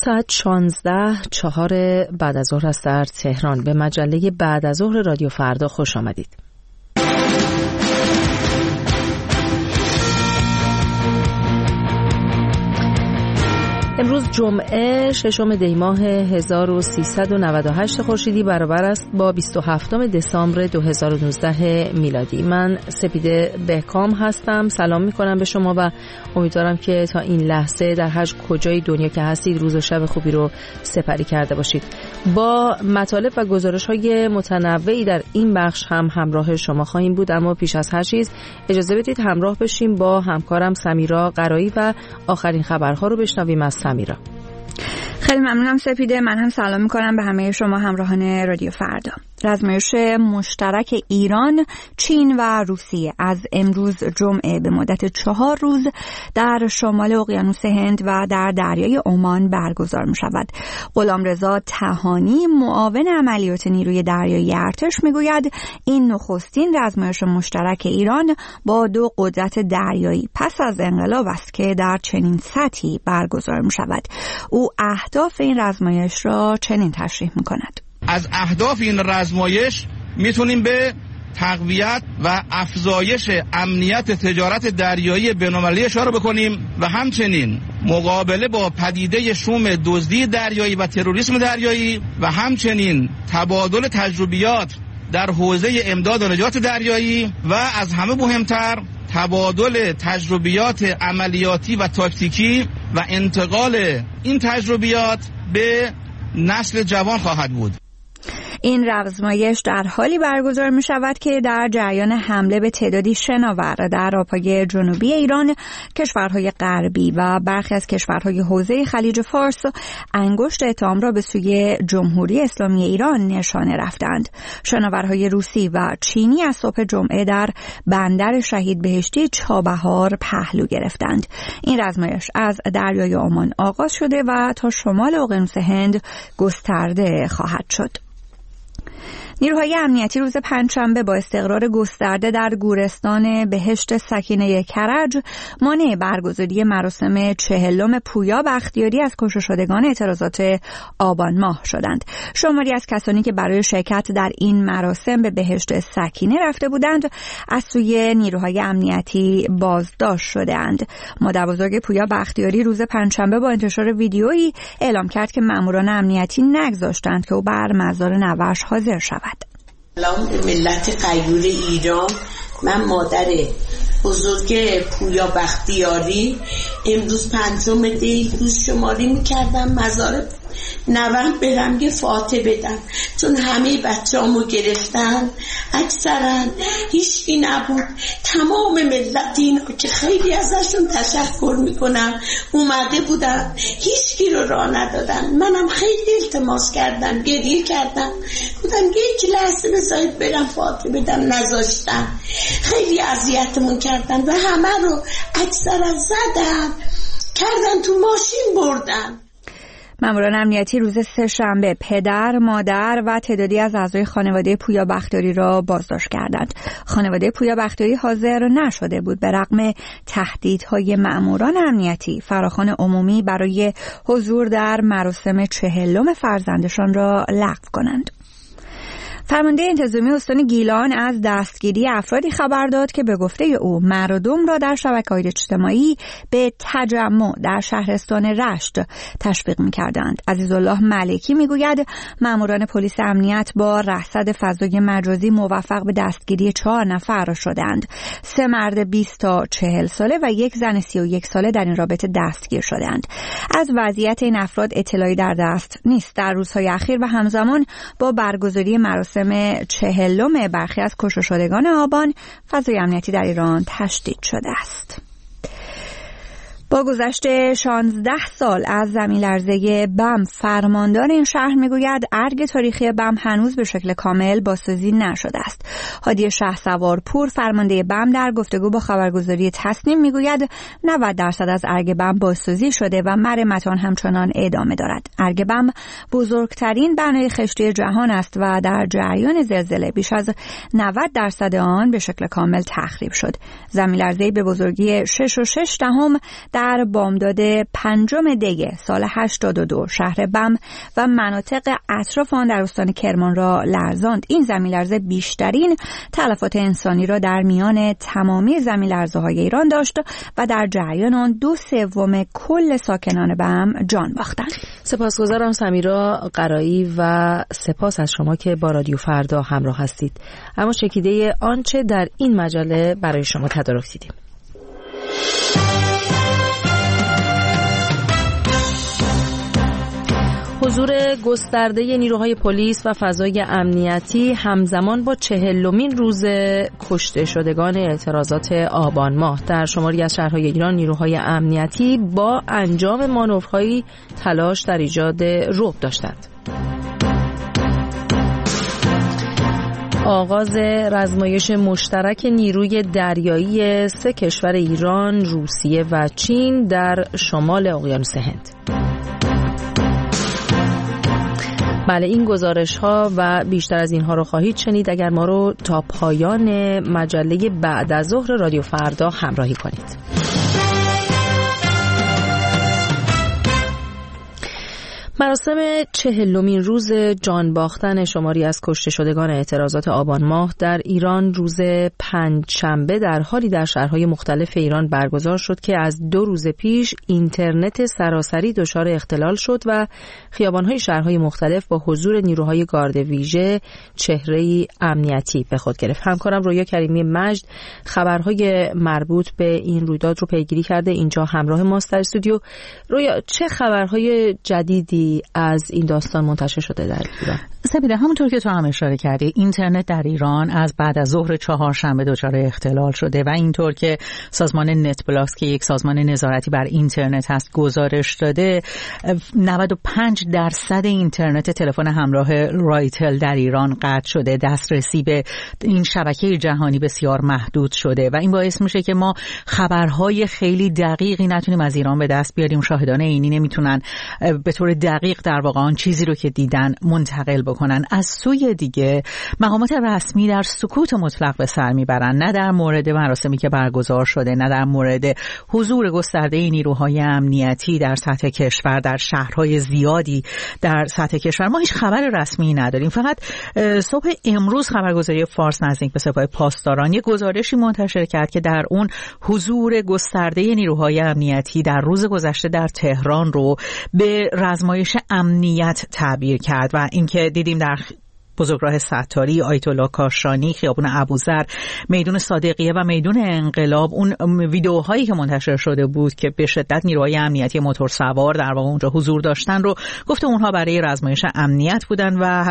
ساعت 16:04 بعد از ظهر است در تهران. به مجله بعد از ظهر رادیو فردا خوش آمدید. امروز جمعه 6 دی ماه 1398 خورشیدی برابر است با 27 دسامبر 2019 میلادی. من سپیده بهکام هستم. سلام میکنم به شما و امیدوارم که تا این لحظه در هر کجای دنیا که هستید روز و شب خوبی رو سپری کرده باشید. با مطالب و گزارش‌های متنوعی در این بخش هم همراه شما خواهیم بود، اما پیش از هر چیز اجازه بدید همراه بشیم با همکارم سمیرا قرایی و آخرین خبرها رو بشنویم از سمیرا. خیلی ممنونم سپیده. من هم سلام میکنم به همه شما همراهان رادیو فردا. رزمایش مشترک ایران، چین و روسیه از امروز جمعه به مدت 4 روز در شمال اقیانوس هند و در دریای عمان برگزار می شود. غلامرضا طحانی معاون عملیات نیروی دریایی ارتش می گوید این نخستین رزمایش مشترک ایران با 2 قدرت دریایی پس از انقلاب است که در چنین سطحی برگزار می شود. او اهداف این رزمایش را چنین تشریح می کند. از اهداف این رزمایش میتونیم به تقویت و افزایش امنیت تجارت دریایی بین‌المللی اشاره بکنیم و همچنین مقابله با پدیده شوم دزدی دریایی و تروریسم دریایی و همچنین تبادل تجربیات در حوزه امداد و نجات دریایی و از همه مهمتر تبادل تجربیات عملیاتی و تاکتیکی و انتقال این تجربیات به نسل جوان خواهد بود. این رزمایش در حالی برگزار می شود که در جریان حمله به تعدادی شناور در آبهای جنوبی ایران، کشورهای غربی و برخی از کشورهای حوزه خلیج فارس انگشت اتهام را به سوی جمهوری اسلامی ایران نشانه رفتند. شناورهای روسی و چینی از صبح جمعه در بندر شهید بهشتی چابهار پهلو گرفتند. این رزمایش از دریای عمان آغاز شده و تا شمال اقیانوس هند گسترده خواهد شد. نیروهای امنیتی روز پنجشنبه با استقرار گسترده در گورستان بهشت سکینه کرج مانع برگزاری مراسم 40 پویا بختیاری از کشته شدگان اعتراضات آبان ماه شدند. شماری از کسانی که برای شرکت در این مراسم به بهشت سکینه رفته بودند از سوی نیروهای امنیتی بازداشت شده‌اند. مادربزرگ پویا بختیاری روز پنجشنبه با انتشار ویدیویی اعلام کرد که ماموران امنیتی نگذاشتند که او بر مزار نوه‌اش حاضر شود. سلام به ملت غیور ایران. من مادر بزرگ پویا بختیاری امروز 5 دی روز شماری میکردم مزار نوام برم یه فاتحه بدم، چون همه بچه‌امو گرفتن، اکثرا هیچکی نبود. تمام ملت اینا که خیلی ازشون تشکر میکنم اومده بودن، هیچکی رو راه ندادن. منم خیلی التماس کردم، گریه کردم، گفتم یک لحظه بذارید برم فاتحه بدم، نذاشتن. خیلی اذیتمون کردن و همه رو اکثرا زدن، کردن تو ماشین بردن. ماموران امنیتی روز سه‌شنبه پدر، مادر و تعدادی از اعضای خانواده پویا بختیاری را بازداشت کردند. خانواده پویا بختیاری حاضر نشده بود به رغم تهدیدهای ماموران امنیتی فراخوان عمومی برای حضور در مراسم 40 فرزندشان را لغو کنند. فرمانده انتظامی استان گیلان از دستگیری افرادی خبر داد که به گفته او مردم را در شبکه‌های اجتماعی به تجمع در شهرستان رشت تشویق می‌کردند. عزیزالله ملکی می‌گوید ماموران پلیس امنیت با رصد فضای مجازی موفق به دستگیری 4 نفر شدند. 3 مرد 20 تا 40 ساله و 1 زن 31 ساله در این رابطه دستگیر شدند. از وضعیت این افراد اطلاعی در دست نیست. در روزهای اخیر و همزمان با برگزاری مراسم 40 برخی از کشته شدگان آبان فضای امنیتی در ایران تشدید شده است. با گذشت 16 سال از زمین لرزه بم، فرماندار این شهر میگوید ارگ تاریخی بم هنوز به شکل کامل بازسازی نشده است. هادی شهسوارپور فرمانده بم در گفتگو با خبرگزاری تصنیم میگوید 90% از ارگ بم بازسازی شده و مرمت آن همچنان ادامه دارد. ارگ بم بزرگترین بنای خشتی جهان است و در جریان زلزله بیش از 90% آن به شکل کامل تخریب شد. زمین لرزه به بزرگی 6.6 در در بامداد 5 دی سال 82 شهر بم و مناطق اطراف آن در استان کرمان را لرزاند. این زمین‌لرزه بیشترین تلفات انسانی را در میان تمامی زمین‌لرزه‌های ایران داشت و در جریان آن 2/3 کل ساکنان بم جان باختند. سپاسگزارم سمیرا قرایی و سپاس از شما که با رادیو فردا همراه هستید. اما چکیده آنچه در این مجله برای شما تدارک دیدیم. حضور گسترده نیروهای پلیس و فضای امنیتی همزمان با 40مین روز کشته شدگان اعتراضات آبان ماه در شماری از شهرهای ایران، نیروهای امنیتی با انجام مانورهایی تلاش در ایجاد رعب داشتند. آغاز رزمایش مشترک نیروی دریایی 3 کشور ایران، روسیه و چین در شمال اقیانوس هند. بله، این گزارش ها و بیشتر از اینها رو خواهید شنید اگر ما رو تا پایان مجله بعد از ظهر رادیو فردا همراهی کنید. مراسم 40مین روز جان باختن شماری از کشته شدگان اعتراضات آبان ماه در ایران روز پنجشنبه در حالی در شهرهای مختلف ایران برگزار شد که از 2 روز پیش اینترنت سراسری دچار اختلال شد و خیابان‌های شهرهای مختلف با حضور نیروهای گارد ویژه چهره‌ای امنیتی به خود گرفت. همکارم رویا کریمی مجد خبرهای مربوط به این رویداد رو پیگیری کرده، اینجا همراه ماست در استودیو. رویا، چه خبرهای جدیدی از این داستان منتشر شده در ایران؟ سپیده، همونطور که تو هم اشاره کردی، اینترنت در ایران از بعد از ظهر چهارشنبه دچار اختلال شده و اینطور که سازمان نت بلاکس که یک سازمان نظارتی بر اینترنت هست گزارش داده، 95% اینترنت تلفن همراه رایتل در ایران قطع شده. دسترسی به این شبکه جهانی بسیار محدود شده و این باعث میشه که ما خبرهای خیلی دقیقی نتونیم از ایران به دست بیاریم. شاهدان عینی نمیتونن به طور دقیق در واقع آن چیزی رو که دیدن منتقل بکنن. از سوی دیگه مقامات رسمی در سکوت مطلق به سر میبرن، نه در مورد مراسمی که برگزار شده، نه در مورد حضور گسترده نیروهای امنیتی در سطح کشور، در شهرهای زیادی در سطح کشور ما هیچ خبر رسمی نداریم. فقط صبح امروز خبرگزاری فارس نزدیک به سپاه پاسداران یک گزارشی منتشر کرد که در اون حضور گسترده نیروهای امنیتی در روز گذشته در تهران رو به رزمایش امنیت تعبیر کرد و اینکه دیدیم در بزرگراه ستاری، آیت الله کاشانی، خیابون ابوذر، میدون صادقیه و میدون انقلاب اون ویدیوهایی که منتشر شده بود که به شدت نیروهای امنیتی موتور سوار در واقع اونجا حضور داشتن رو گفته اونها برای رزمایش امنیت بودن و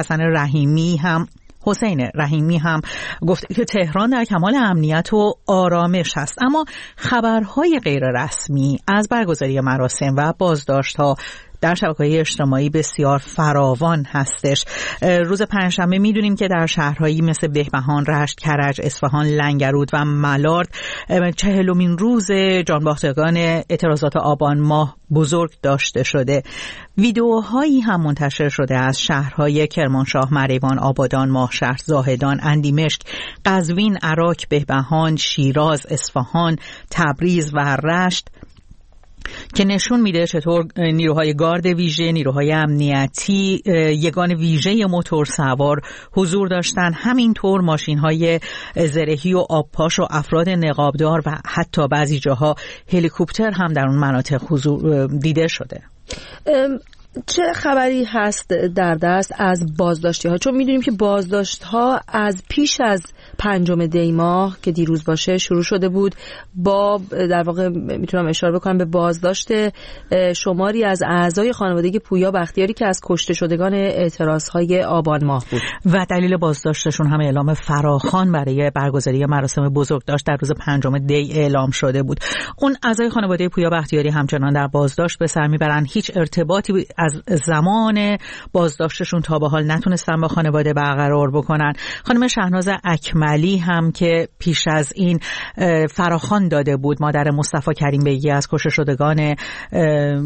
حسین رحیمی هم گفت که تهران در کمال امنیت و آرامش هست. اما خبرهای غیر رسمی از برگزاری مراسم و بازداشت‌ها در شبکه‌های اجتماعی بسیار فراوان هستش. روز پنجشنبه میدونیم که در شهرهایی مثل بهبهان، رشت، کرج، اصفهان، لنگرود و ملارد 40مین روز جانباختگان اعتراضات آبان ماه بزرگ داشته شده. ویدیوهایی هم منتشر شده از شهرهای کرمانشاه، مریوان، آبادان، ماهشهر، زاهدان، اندیمشک، قزوین، عراق، بهبهان، شیراز، اصفهان، تبریز و رشت که نشون میده چطور نیروهای گارد ویژه، نیروهای امنیتی، یگان ویژه موتور سوار حضور داشتن، همینطور ماشین‌های زرهی و آبپاش و افراد نقابدار و حتی بعضی جاها هلیکوپتر هم در اون مناطق حضور دیده شده. چه خبری هست در دست از بازداشتی ها؟ چون میدونیم که بازداشت ها از پیش از 5 دی ماه که دیروز باشه شروع شده بود، با در واقع میتونم اشاره بکنم به بازداشت شماری از اعضای خانواده پویا بختیاری که از کشته شدگان اعتراض های آبان ماه بود و دلیل بازداشتشون هم اعلام فراخوان برای برگزاری مراسم بزرگداشت در روز 5 دی اعلام شده بود. اون اعضای خانواده پویا بختیاری همچنان در بازداشت به سر میبرن. هیچ ارتباطی از زمان بازداشتشون تا به حال نتونستن با خانواده برقرار بکنن. خانم شهناز اکملی هم که پیش از این فراخوان داده بود، مادر مصطفی کریم بیگی از کشته شدگان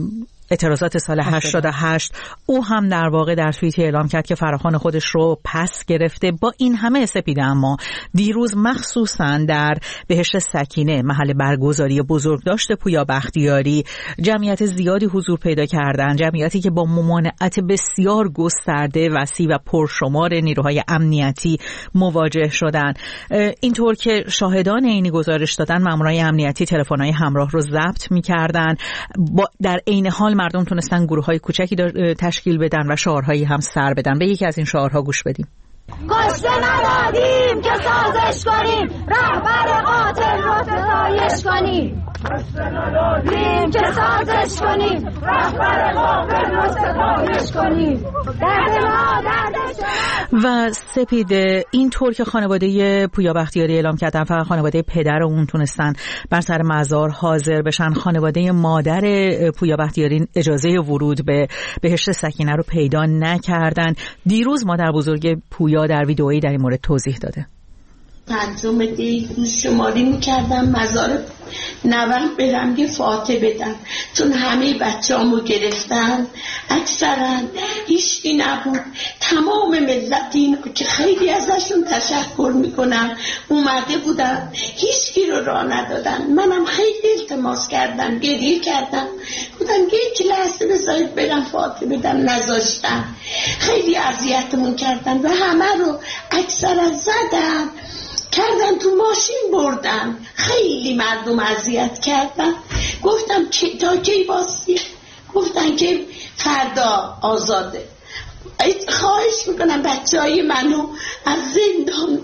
اعتراضات سال 88 او هم در واقع در توییتی اعلام کرد که فراخوان خودش رو پس گرفته. با این همه سپیده، اما دیروز مخصوصا در بهشت سکینه، محل برگزاری بزرگداشت پویا بختیاری، جمعیت زیادی حضور پیدا کردند، جمعیتی که با ممانعت بسیار گسترده، وسیع و پرشمار نیروهای امنیتی مواجه شدند. اینطور که شاهدان عینی گزارش دادن، مامورای امنیتی تلفن‌های همراه رو ضبط می‌کردند. در عین حال مردم تونستن گروه‌های کوچکی تشکیل بدن و شعارهایی هم سر بدن. به یکی از این شعارها گوش بدیم. کشته ندادیم که سازش کنیم، رهبر قاتل رو ستایش کنیم. کشته ندادیم که سازش کنیم، رهبر قاتل رو ستایش کنیم. درد ما درد و سپیده، اینطور که خانواده پویا بختیاری اعلام کردن، فقط خانواده پدر اون تونستن بر سر مزار حاضر بشن. خانواده مادر پویا بختیاری اجازه ورود به بهشت سکینه رو پیدا نکردن. دیروز مادر بزرگ پویا در ویدئویی در این مورد توضیح داده. 5 دی شماری میکردم مزار نوم برم یه فاتحه بدم، چون همه بچه‌امو گرفتن. اکثرا هیچی نبود. تمام ملت اینا که خیلی ازشون تشکر میکنم اومده بودن، هیچکی رو راه ندادن. منم خیلی التماس کردم، گریه کردم، بودم یک لحظه بذارید برم فاتحه بدم، نذاشتن. خیلی اذیتمون کردن و همه رو اکثرا زدن، کردن تو ماشین بردن. خیلی مردم اذیت کردن. گفتم تا کی باسی؟ گفتن که فردا آزاده. خواهش میکنم بچهای منو از زندان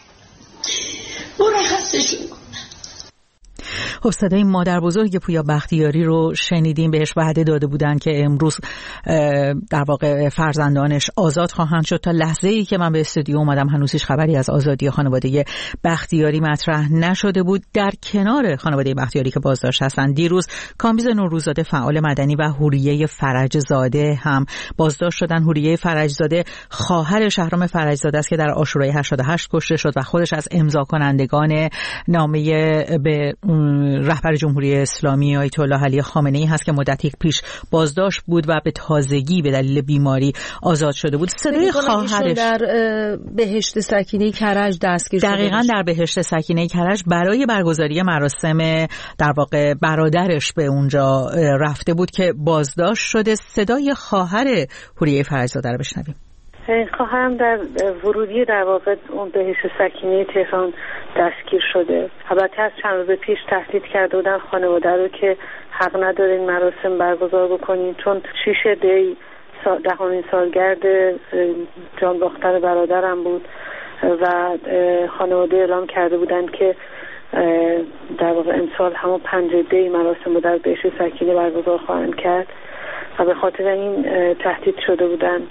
مرخصشون کنن. خب صدای مادر بزرگ پویا بختیاری رو شنیدیم. بهش وعده داده بودن که امروز در واقع فرزندانش آزاد خواهند شد. تا لحظه‌ای که من به استودیو اومدم هنوز هیچ خبری از آزادی خانواده بختیاری مطرح نشده بود. در کنار خانواده بختیاری که بازداشت هستند، دیروز کامبیز نوروززاده فعال مدنی و حوریه فرجزاده هم بازداشت شدن. حوریه فرجزاده خواهر شهرام فرجزاده است که در عاشورای 88 کشته شد و خودش از امضا کنندگان نامه به رهبر جمهوری اسلامی آیت الله علی خامنه‌ای هست که مدتی پیش بازداشت بود و به تازگی به دلیل بیماری آزاد شده بود. صدای خواهرش در بهشت سکینه کرج دستگیر شده. دقیقاً در بهشت سکینه کرج برای برگزاری مراسم در واقع برادرش به اونجا رفته بود که بازداشت شده. صدای خواهر حوریه فرجزاده رو بشنویم. خواهرم در ورودی در واقع اون بهشت سکینه تهران دستگیر شده. البته از چند روز پیش تهدید کرده بودن خانواده رو که حق ندارین مراسم برگزار بکنین، چون 6 دی 10مین سالگرد جان باختن برادرم بود و خانواده اعلام کرده بودن که در واقع امسال همون 5 دی مراسم رو در بهشت سکینه برگزار خواهند کرد و به خاطر این تهدید شده بودن.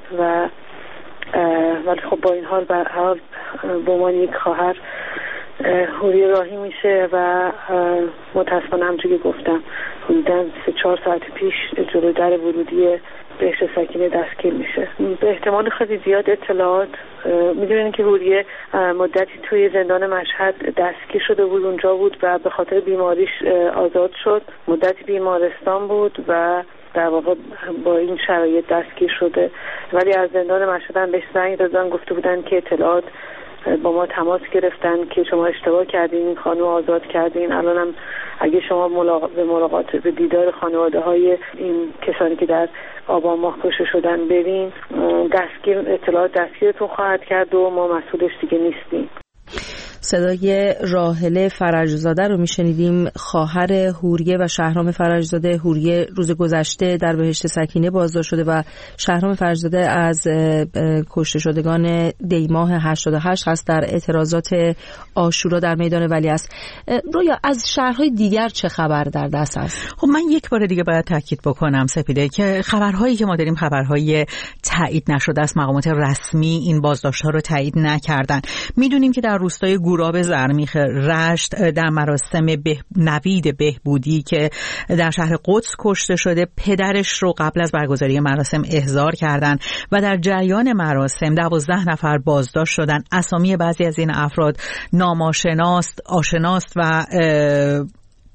ولی خب با این حال به عنوان یک خواهر حوریه راهی میشه و متاسفانه همونجوری که گفتم حدوداً 3-4 ساعت پیش جلوی در ورودی بهشت سکینه دستگیر میشه. به احتمال خیلی زیاد اطلاعات میدونین که حوریه مدتی توی زندان مشهد دستگیر شده بود، اونجا بود و به خاطر بیماریش آزاد شد. مدتی بیمارستان بود و در واقع با این شرایط دستگیر شده، ولی از زندان مشهد هم بهش زنگ دادن، گفته بودن که اطلاعات با ما تماس گرفتن که شما اشتباه کردین، این خانم آزاد کردین. الان هم اگه شما به دیدار خانواده های این کسانی که در آبان ماه کشته شدن برین، اطلاعات دستگیرتون خواهد کرد و ما مسئولش دیگه نیستیم. صدای راحله فرجزاده رو میشنیدیم، خواهر حوریه و شهرام فرجزاده. حوریه روز گذشته در بهشت سکینه بازداشت شده و شهرام فرجزاده از کشته شدگان دی ماه 88 هست در اعتراضات عاشورا در میدان ولیعصر. رویا از شهرهای دیگر چه خبر در دست است؟ خب من یک بار دیگه باید تاکید بکنم سپیده که خبرهایی که ما داریم خبرهای تایید نشده است. مقامات رسمی این بازداشت‌ها رو تایید نکردن. میدونیم که در روستای گوراب زرمیخ رشت در مراسم نوید بهبودی که در شهر قدس کشته شده، پدرش رو قبل از برگزاری مراسم احضار کردن و در جریان مراسم 12 نفر بازداشت شدن. اسامی بعضی از این افراد نامآشناست و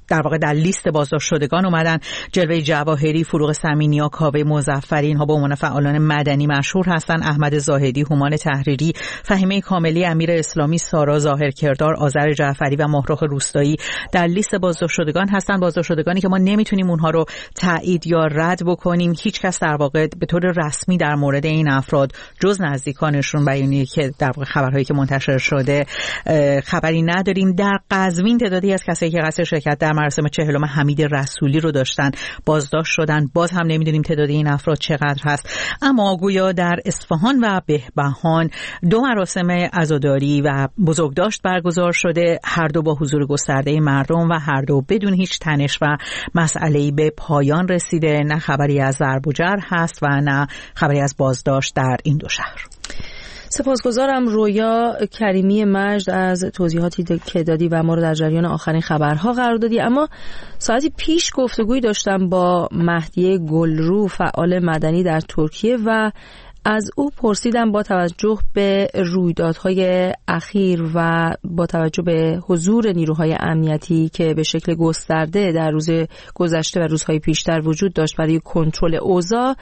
در واقع در لیست بازداشت شدگان اومدن. جلوه جواهری، فروغ سمینیا، کاوه مظفری، اینها به عنوان فعالان مدنی مشهور هستن. احمد زاهدی، هومان تحریری، فهیمه کاملی، امیر اسلامی، سارا ظاهرکردار، آذر جعفری و ماهرخ روستایی در لیست بازداشت شدگان هستن. بازداشت شدگانی که ما نمیتونیم اونها رو تایید یا رد بکنیم. هیچ کس در واقع به طور رسمی در مورد این افراد جز نزدیکانشون بیانیه‌ای که در واقع خبرهایی که منتشر شده خبری نداریم. در قزوین تعدادی از کسایی که قصد شرکت در مراسم 40 حمید رسولی رو داشتن بازداشت شدن. باز هم نمیدونیم تعداد این افراد چقدر هست. اما گویا در اصفهان و بهبهان 2 مراسم عزاداری و بزرگداشت برگزار شده، هر دو با حضور گسترده مردم و هر دو بدون هیچ تنش و مسئله‌ای به پایان رسیده. نه خبری از ضرب و جرح هست و نه خبری از بازداشت در این دو شهر. سپاسگزارم رویا کریمی مجد از توضیحاتی که دادی و ما رو در جریان آخرین خبرها قرار دادی. اما ساعتی پیش گفتگویی داشتم با مهدی گلرو، فعال مدنی در ترکیه، و از او پرسیدم با توجه به رویدادهای اخیر و با توجه به حضور نیروهای امنیتی که به شکل گسترده در روز گذشته و روزهای پیشتر وجود داشت برای کنترل اوضاع،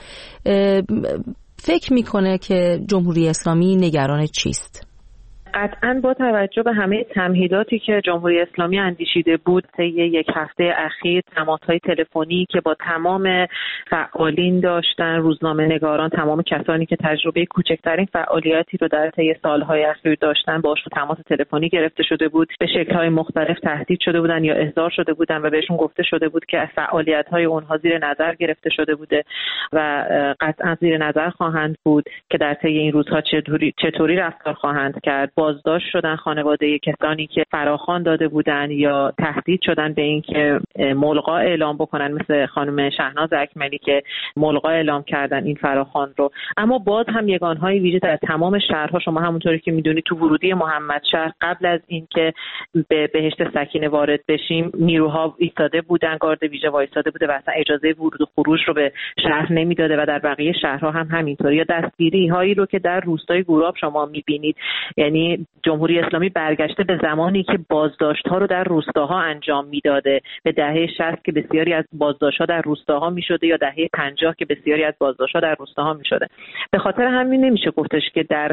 فکر میکنه که جمهوری اسلامی نگران چیست؟ قطعاً با توجه به همه تمهیداتی که جمهوری اسلامی اندیشیده بود طی یک هفته اخیر، تماس‌های تلفنی که با تمام فعالین داشتن، روزنامه‌نگاران، تمام کسانی که تجربه کوچکترین فعالیتی رو در طی سال‌های اخیر داشتن باشون تماس تلفنی گرفته شده بود، به شکل‌های مختلف تهدید شده بودن یا احضار شده بودن و بهشون گفته شده بود که فعالیت‌های اونها زیر نظر گرفته شده بوده و قطعاً زیر نظر خواهند بود که در طی این روزها چطوری رفتار خواهند کرد. بازداشت شدن خانواده کسانی که فراخوان داده بودن یا تهدید شدن به این که ملغا اعلام بکنن، مثل خانم شهناز اکملی که ملغا اعلام کردن این فراخوان رو. اما باز هم یگانهای ویژه در تمام شهرها، شما همونطوری که میدونید تو ورودی محمدشهر قبل از این که به بهشت سکینه وارد بشیم نیروها ایستاده بودن، گارد ویژه وایستاده بوده و اصلا اجازه ورود و خروج رو به شهر نمیداده و در بقیه شهرها هم همینطوری. یا دستگیری هایی رو که در روستای گوراب شما میبینید، یعنی جمهوری اسلامی برگشته به زمانی که بازداشت‌ها رو در روستاها انجام میداده، به دهه 60 که بسیاری از بازداشت‌ها در روستاها میشده یا دهه 50 که بسیاری از بازداشت‌ها در روستاها میشده. به خاطر همین نمیشه گفتش که در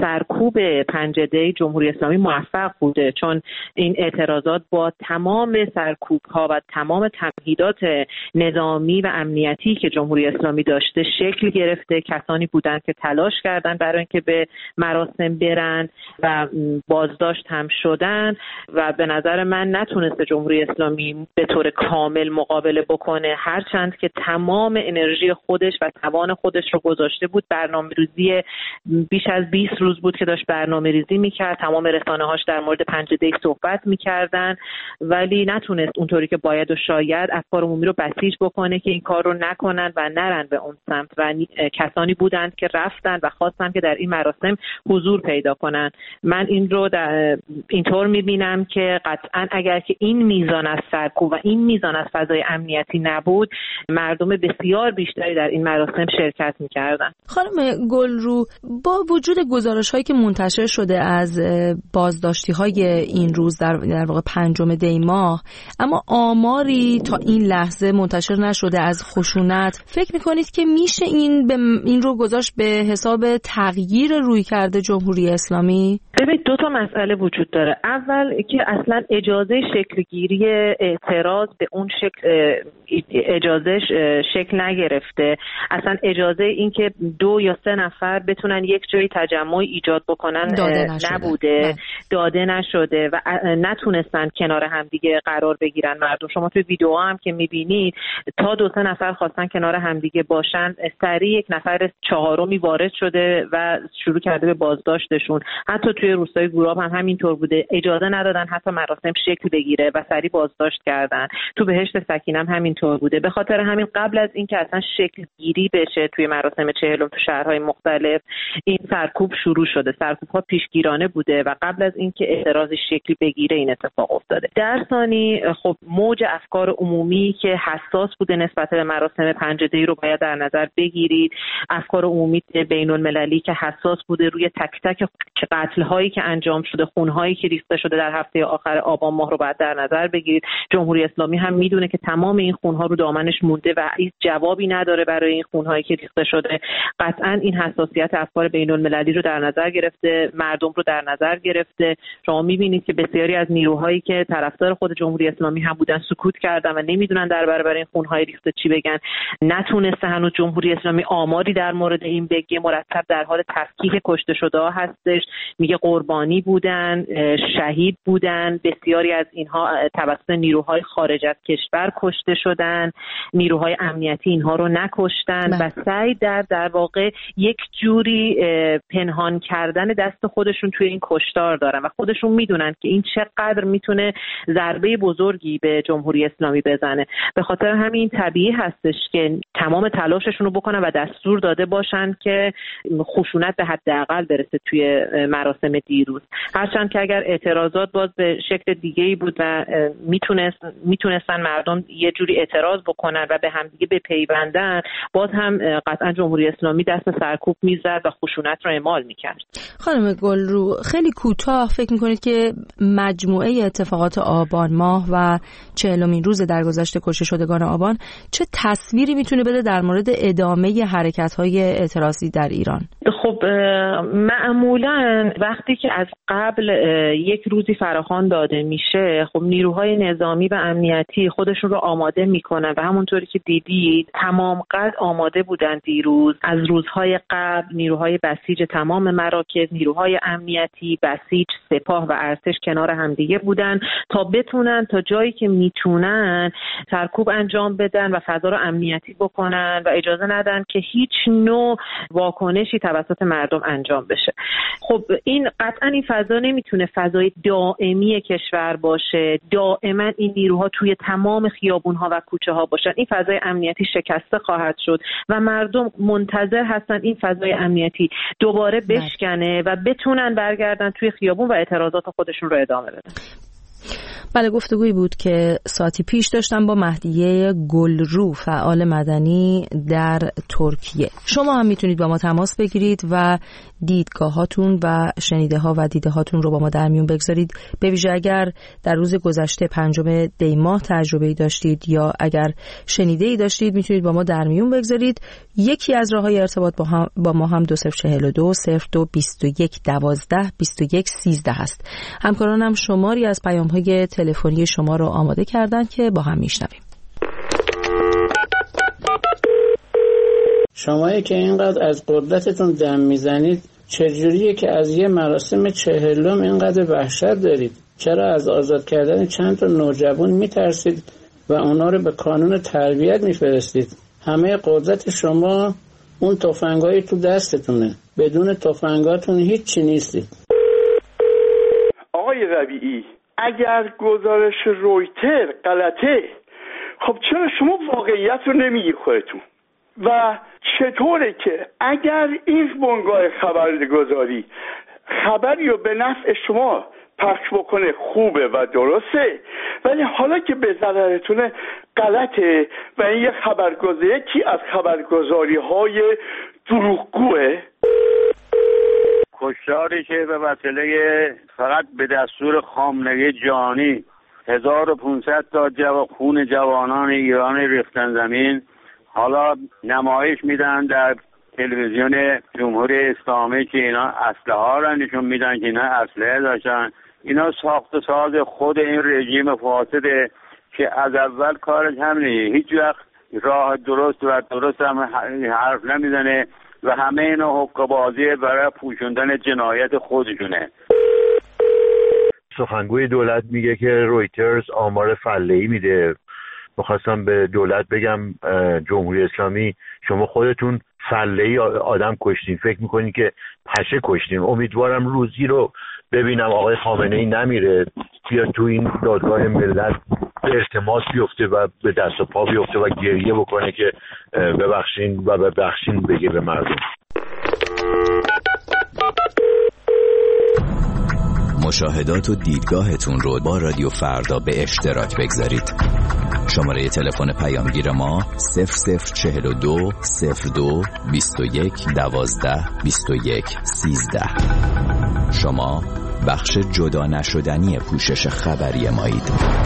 سرکوب پنجده جمهوری اسلامی موفق بوده، چون این اعتراضات با تمام سرکوب‌ها و تمام تمهیدات نظامی و امنیتی که جمهوری اسلامی داشته شکل گرفته. کسانی بودند که تلاش کردند برای اینکه به مراسم برن و بازداشت هم شدن و به نظر من نتونسته جمهوری اسلامی به طور کامل مقابله بکنه، هرچند که تمام انرژی خودش و توان خودش رو گذاشته بود. برنامه‌ریزی بیش از 20 روز بود که داشت برنامه‌ریزی میکرد، تمام رسانه‌هاش در مورد پنجده صحبت میکردن، ولی نتونست اونطوری که باید و شاید افکار عمومی رو بسیج بکنه که این کار رو نکنن و نرن به اون سمت. و کسانی بودند که رفتن و خواستن که در این مراسم حضور پیدا کنن. من این رو اینطور میبینم که قطعا اگر که این میزان از سرکوب و این میزان از فضای امنیتی نبود، مردم بسیار بیشتری در این مراسم شرکت میکردن. خانم گلرو، با وجود گزارش‌هایی که منتشر شده از بازداشتی‌های این روز در واقع 5 دی ماه، اما آماری تا این لحظه منتشر نشده از خشونت، فکر میکنید که میشه این رو گذاشت به حساب تغییر رویکرد جمهوری اسلامی؟ ببینید 2 تا مسئله وجود داره. اول که اصلا اجازه شکلگیری اعتراض به اون شکل اجازه شکل نگرفته. اصلا اجازه این که 2 یا 3 نفر بتونن یک جایی تجمع ایجاد بکنن نبوده، داده نشده و نتونستن کنار هم دیگه قرار بگیرن مردم. شما توی ویدیوها هم که میبینید تا 2-3 نفر خواستن کنار هم دیگه باشن، سریع یک نفر چهارمی وارد شده و شروع کرده به بازداشتشون. حتی توی روستای گوراب هم همینطور بوده، اجازه ندادن حتی مراسم شکل بگیره و سریع بازداشت کردن. تو بهشت سکینه هم همینطور بوده. به خاطر همین قبل از اینکه اصلا شکل گیری بشه توی مراسم 40 تو شهرهای مختلف، این سرکوب شروع شده. سرکوب‌ها پیشگیرانه بوده و قبل از اینکه اعتراض شکل بگیره این اتفاق افتاده. در ثانی خب موج افکار عمومی که حساس بوده نسبت به مراسم 5 دی رو باید در نظر بگیرید. افکار عمومی بین‌المللی که حساس بوده روی تک تک قتل قتل‌هایی که انجام شده، خون‌هایی که ریخته شده در هفته آخر آبان ماه رو باید در نظر بگیرید. جمهوری اسلامی هم میدونه که تمام این خون‌ها رو دامنش مونده و هیچ جوابی نداره برای این خون‌هایی که ریخته شده. قطعاً این حساسیت افکار بین‌المللی رو در نظر گرفته، مردم رو در نظر گرفته. شما می‌بینید که بسیاری از نیروهایی که طرفدار خود جمهوری اسلامی هم بودن سکوت کردن و نمیدونن در برابر این خون‌های ریخته چی بگن. نتونسته هنوز جمهوری اسلامی آماری در مورد این بگه. مرتب در حال تفکیک کشته شده‌ها هستش، میگه قربانی بودن، شهید بودن، بسیاری از اینها توسط نیروهای خارج از کشور کشته شدن، نیروهای امنیتی اینها رو نکشتن و سعی در واقع یک جوری پنهان کردن دست خودشون توی این کشتار دارن و خودشون میدونن که این چقدر میتونه ضربه بزرگی به جمهوری اسلامی بزنه. به خاطر همین طبیعی هستش که تمام تلاششون رو بکنن و دستور داده باشن که خشونت به حداقل برسه توی مراسم دیروز. هرچند که اگر اعتراضات باز به شکل دیگه‌ای بود و میتونستن مردم یه جوری اعتراض بکنن و به همدیگه بپیوندن، باز هم قطعا جمهوری اسلامی دست سرکوب میزد و خشونت رو اعمال میکرد. خانم گلرو، خیلی کوتاه فکر میکنید که مجموعه اتفاقات آبان ماه و 40مین روز درگذشت کشته شدگان آبان چه تصویری میتونه بده در مورد ادامه حرکت‌های اعتراضی در ایران؟ خب معمولا وقتی که از قبل یک روزی فراخوان داده میشه، خب نیروهای نظامی و امنیتی خودشون رو آماده میکنن و همونطوری که دیدید تمام قد آماده بودن دیروز. از روزهای قبل نیروهای بسیج تمام مراکز، نیروهای امنیتی، بسیج، سپاه و ارتش کنار همدیگه بودن تا بتونن تا جایی که میتونن سرکوب انجام بدن و فضا رو امنیتی بکنن و اجازه ندن که هیچ نوع واکنشی توسط مردم انجام بشه. خب این قطعا این فضا نمیتونه فضای دائمی کشور باشه، دائما این نیروها توی تمام خیابونها و کوچه ها باشن. این فضای امنیتی شکسته خواهد شد و مردم منتظر هستن این فضای امنیتی دوباره بشکنه و بتونن برگردن توی خیابون و اعتراضات خودشون رو ادامه بدن. بله، گفتگویی بود که ساعتی پیش داشتم با مهدیه گلرو، فعال مدنی در ترکیه. شما هم میتونید با ما تماس بگیرید و دیدگاهاتون و شنیده ها و دیده هاتون رو با ما در میون بگذارید. به ویژه اگر در روز گذشته 5 دی ماه تجربه‌ای داشتید یا اگر شنیده‌ای داشتید میتونید با ما در میون بگذارید. یکی از راه‌های ارتباط با ما هم 2042 02 21 12 21 13 هست. همکارانم شماری از پیام‌های تلفنی شما رو آماده کردن که با هم میشنویم. شمایی که اینقدر از قدرتتون دم میزنید، چجوریه که از یه مراسم 40 اینقدر وحشت دارید؟ چرا از آزاد کردن چند تا نوجوان میترسید و اونا رو به کانون تربیت میفرستید؟ همه قدرت شما اون تفنگایی تو دستتونه، بدون تفنگاتون هیچی نیستید. آقای ربیعی، اگر گزارش رویتر غلطه، خب چرا شما واقعیت رو نمیگی خودتون؟ و چطوره که اگر این بنگاه خبرگزاری خبری رو به نفع شما پخش بکنه خوبه و درسته، ولی حالا که به ضررتونه غلطه و این یه خبرگزاری، یکی از خبرگزاری‌های دروغگوه. کشتاری که به وسیله فقط به دستور خامنه‌ای جهانی 1500 تا خون جوانان ایران ریختن زمین، حالا نمایش میدن در تلویزیون جمهوری اسلامی که اینا اسلحه ها را نشون میدن که اینا اسلحه داشتن. اینا ساخت و ساز خود این رژیم فاسده که از اول کارش همینه، هیچ وقت راه درست هم حرف نمیزنه و همه اینا حقه‌بازی برای پوشوندن جنایت خودشونه. سخنگوی دولت میگه که رویترز آمار فله‌ای میده. میخواستم به دولت بگم جمهوری اسلامی شما خودتون فله‌ای آدم کشتین، فکر میکنین که پشه کشتین. امیدوارم روزی رو ببینم آقای خامنه‌ای نمیره، بیا تو این دادگاه ملت به التماس بیفته و به دست و پا بیفته و گریه بکنه که ببخشین بگه به مردم. مشاهدات و دیدگاهتون رو با رادیو فردا به اشتراک بگذارید. شماره تلفن پیامگیر ما 0042 02 21 12 21 13. شما بخش جدا نشدنی پوشش خبری مایید.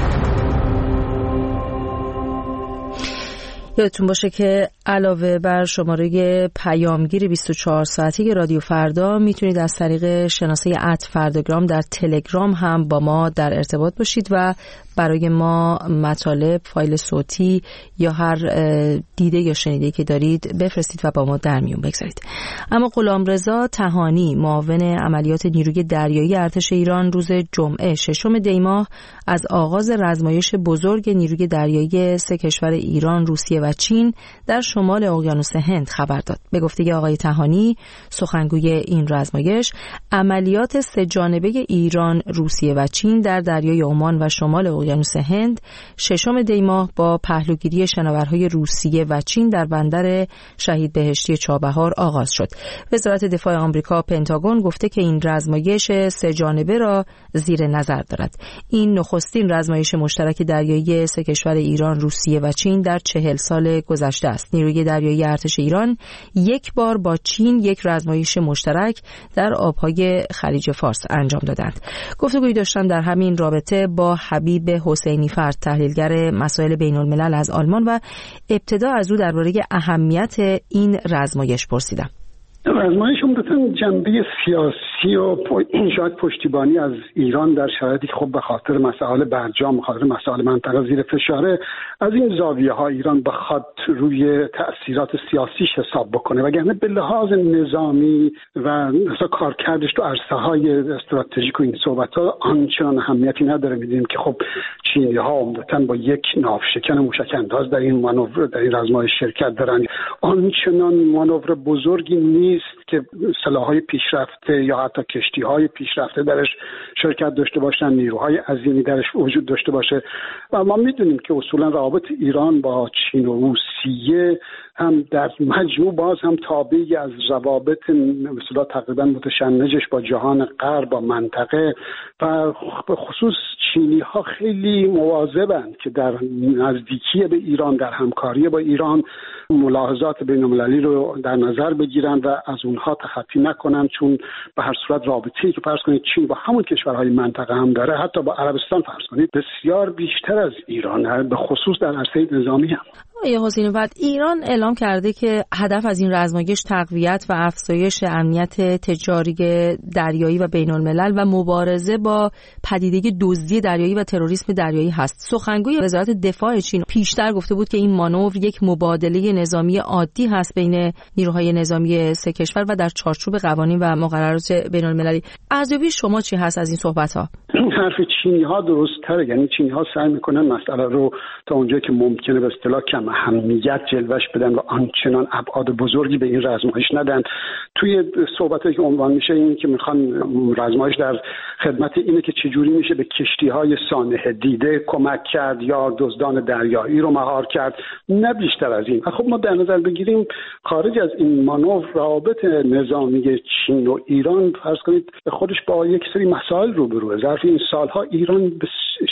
یادتون باشه که علاوه بر شماره پیامگیر 24 ساعته رادیو فردا میتونید از طریق شناسه @فرداگرام در تلگرام هم با ما در ارتباط باشید و برای ما مطالب، فایل صوتی یا هر دیده یا شنیده‌ای که دارید بفرستید و با ما در میون بگذارید. اما غلامرضا طحانی، معاون عملیات نیروی دریایی ارتش ایران، روز جمعه 6 دی ماه از آغاز رزمایش بزرگ نیروی دریایی سه کشور ایران، روسیه و چین در شمال اقیانوس هند خبر داد. به گفته آقای طحانی، سخنگوی این رزمایش، عملیات سه جانبه ایران، روسیه و چین در دریای عمان و شمال اقیانوس هند 6 دی ماه با پهلوگیری شناورهای روسیه و چین در بندر شهید بهشتی چابهار آغاز شد. وزارت دفاع آمریکا پنتاگون گفته که این رزمایش سه جانبه را زیر نظر دارد. این نخستین رزمایش مشترک دریایی سه کشور ایران، روسیه و چین در 40 سال گذشته است. نیروی دریایی ارتش ایران یک بار با چین یک رزمایش مشترک در آبهای خلیج فارس انجام دادند. گفتگویی داشتم در همین رابطه با حبیب حسینی فرد، تحلیلگر مسائل بین الملل از آلمان، و ابتدا از او درباره اهمیت این رزمایش پرسیدم. رزمایش عمدتاً جنبه سیاسی و شاید پشتیبانی از ایران در شرایطی که خب به خاطر مسائل برجام، خاطر مسائل منطقه زیر فشاره، از این زاویه ها ایران بخواد روی تأثیرات سیاسیش حساب بکنه، وگرنه به لحاظ نظامی و مثلا کارکردش تو عرصه‌های استراتژیک و این صحبت‌ها آنچنان اهمیتی نداره. می‌دونیم که خب چینی‌ها عمدتاً با یک ناوشکن موشک‌انداز در این مانور، در این رزمایش شرکت دارن. آنچنان مانور بزرگی نیست که سلاح‌های پیشرفته یا حتی کشتی‌های پیشرفته درش شرکت داشته باشن، نیروهای عظیمی درش وجود داشته باشه. و ما می‌دونیم که اصولاً روابط ایران با چین و روسیه هم در مجموع باز هم تابعی از روابط مثلا تقریبا متشنجش با جهان غرب، با منطقه، و به خصوص چینی ها خیلی مواظبند که در نزدیکی به ایران، در همکاری با ایران ملاحظات بین المللی رو در نظر بگیرن و از اونها تخطی نکنن، چون به هر صورت رابطه‌ای که فرض کنید چین با همون کشورهای منطقه هم داره، حتی با عربستان فرض کنید، بسیار بیشتر از ایران، به خصوص در عرصه نظامی هم. حسین فرد، ایران اعلام کرده که هدف از این رزمایش تقویت و افزایش امنیت تجاری دریایی و بین الملل و مبارزه با پدیده دزدی دریایی و تروریسم دریایی هست. سخنگوی وزارت دفاع چین پیشتر گفته بود که این مانور یک مبادله نظامی عادی هست بین نیروهای نظامی سه کشور و در چارچوب قوانین و مقررات بین المللی. ارزیابی شما چی هست از این صحبت‌ها؟ حرف چینی‌ها درست‌تره، یعنی چینی‌ها سعی می‌کنن مسئله رو تا اونجایی که ممکنه به اصطلاح کم اهمیت جلوش بدن و آنچنان ابعاد بزرگی به این رزمایش ندن. توی صحبتایی که عنوان میشه این که میخوان رزمایش در خدمت اینه که چجوری میشه به کشتی‌های سانحه دیده کمک کرد یا دزدان دریایی رو مهار کرد، نه بیشتر از این. خب ما در نظر بگیریم خارج از این مانور روابط نظامی چین و ایران فرض کنید خودش با یک سری مسائل روبروه. ظرف این سالها ایران به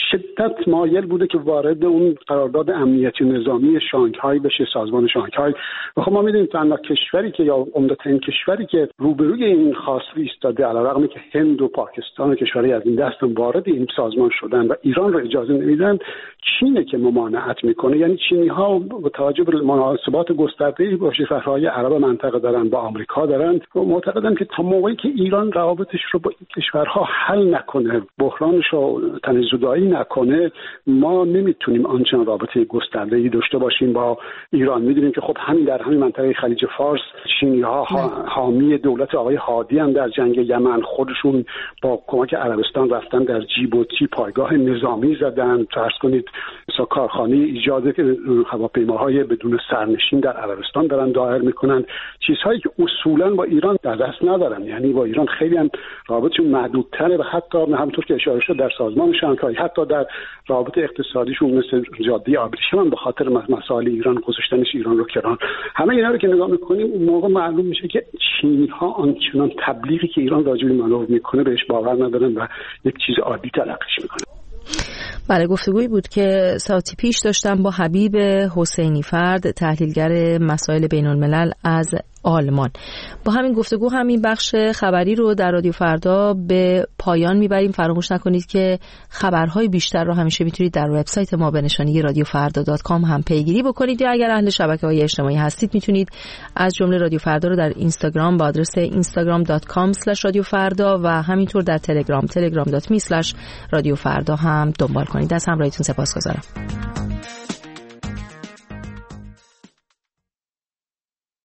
شدت مایل بوده که وارد اون قرارداد امنیتی نظامی شانگهای بشه، سازمان شانگهای. و خب ما می‌دونیم تنها کشوری که یا عمدتاین کشوری که روبروی این خواست ایستاده، علیرغم که هند و پاکستان و کشورهای از این دست وارد این سازمان شدن و ایران رو اجازه نمیدن، چینه که ممانعت میکنه. یعنی چینی‌ها با توجه به مناسبات گسترده‌ای با کشورهای عرب منطقه دارن، با آمریکا دارن، و معتقدن که تا موقعی که ایران روابطش رو با این کشورها حل نکنه، بحرانش رو تنزدایی نکنه، ما نمیتونیم آنچنان رابطه گسترده‌ای داشته باشیم با ایران. میدونیم که خب همین در همین منطقه خلیج فارس چینی‌ها حامی دولت آقای هادی هم در جنگ یمن خودشون با کمک عربستان رفتن در جیبوتی پایگاه نظامی زدن. فرض کنید مثلا کارخانه ایجاد هواپیماهای بدون سرنشین در عربستان دارن دایر میکنن، چیزهایی که اصولا با ایران در دست ندارن. یعنی با ایران خیلی هم رابطشون محدودتره و حتی همونطور که اشاره شد در سازمان شانگهای، حتی در رابط اقتصادیشون مثل جاده ابریشم به خاطر مسائل ایران گذاشتنش ایران رو کنار. همه اینا رو که نگاه میکنیم اون موقع معلوم میشه که چینی‌ها آنچنان تبلیغی که ایران راجع به مانور میکنه بهش باور ندارن و یک چیز عادی تلقیش میکنن. بله، گفتگویی بود که ساعتی پیش داشتم با حبیب حسینی فرد، تحلیلگر مسائل بین الملل از آلمان. با همین گفتگو همین بخش خبری رو در رادیو فردا به پایان میبریم. فراموش نکنید که خبرهای بیشتر رو همیشه میتونید در وبسایت ما به نشانی radiofarda.com هم پیگیری بکنید، یا اگر اهل شبکه‌های اجتماعی هستید میتونید از جمله رادیو فردا رو در اینستاگرام با آدرس instagram.com/radiofarda و همینطور در تلگرام telegram.me/radiofarda هم دنبال کنید. از همراهیتون سپاسگزارم.